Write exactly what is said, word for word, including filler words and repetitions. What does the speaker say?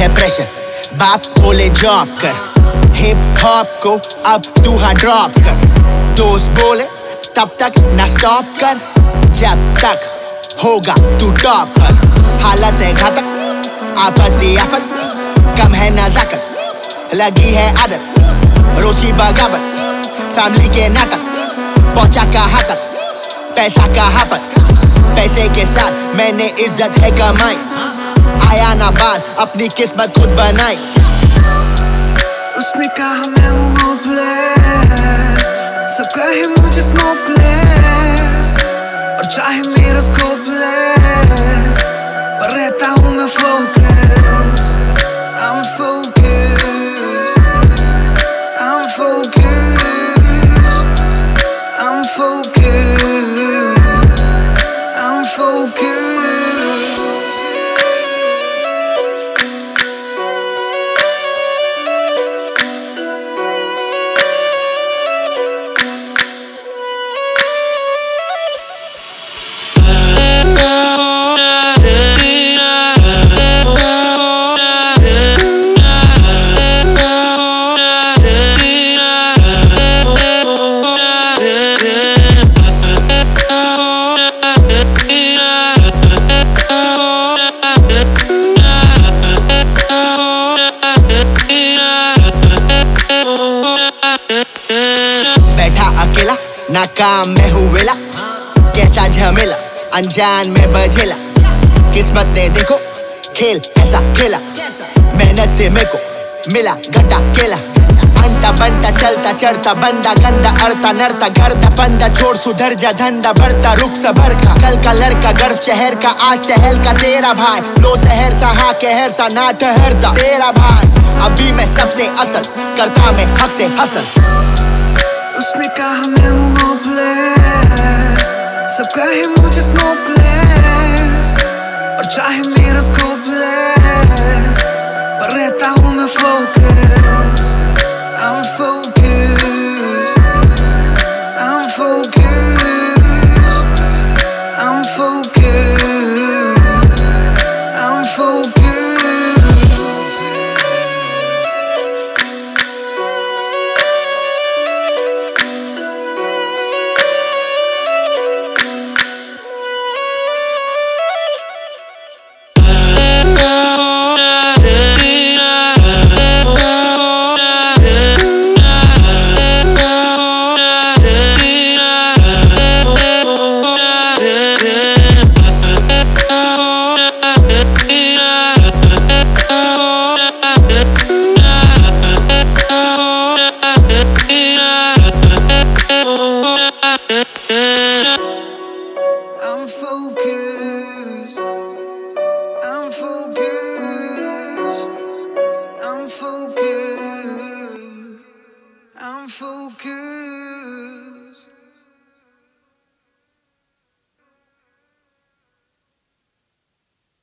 है प्रेशर, बाप बोले जॉब कर, हिप हॉप को अब तू हाँ ड्रॉप कर, दोस्त बोले तब तक ना स्टॉप कर, जब तक होगा तू टॉप पर। हालत है घातक, आपत्ति आफत, कम है नजाकत, लगी है आदत, रोज की बगावत, फैमिली के नाटक, पहुंचा कहाँ तक, पैसा कहाँ पर, पैसे के साथ मैंने इज्जत है कमाई, आया ना बाज अपनी किस्मत खुद बनाई। उसने कहा मैं हूँ hopeless, सब कहे मुझे smokeless, और चाहे मेरा scopeless, पर रहता हूँ मैं focused, I'm focused, I'm focused, I'm focused, I'm focused. बैठा अकेला ना काम में हूँ वेला, कैसा झमेला अनजान में बजेला, किस्मत ने देखो खेल ऐसा खेला, मेहनत से मेरे को मिला घंटा केला, अंटा बंटा चलता चढ़ता बंदा गंदा अड़ता नरता घर दा फंदा, छोड़ सुधर जा धंधा बढ़ता रुक सबर का, कल का लड़का गर्व शहर का आज टहल का, तेरा भाई लो शहर सा हाँ कहर सा ना ठहरता, तेरा भाई अभी मैं सबसे असल करता मैं हक से हसल। उसने कहा मैं हूँ hopeless, सब कहे मुझे smokeless, और चाहे मेरा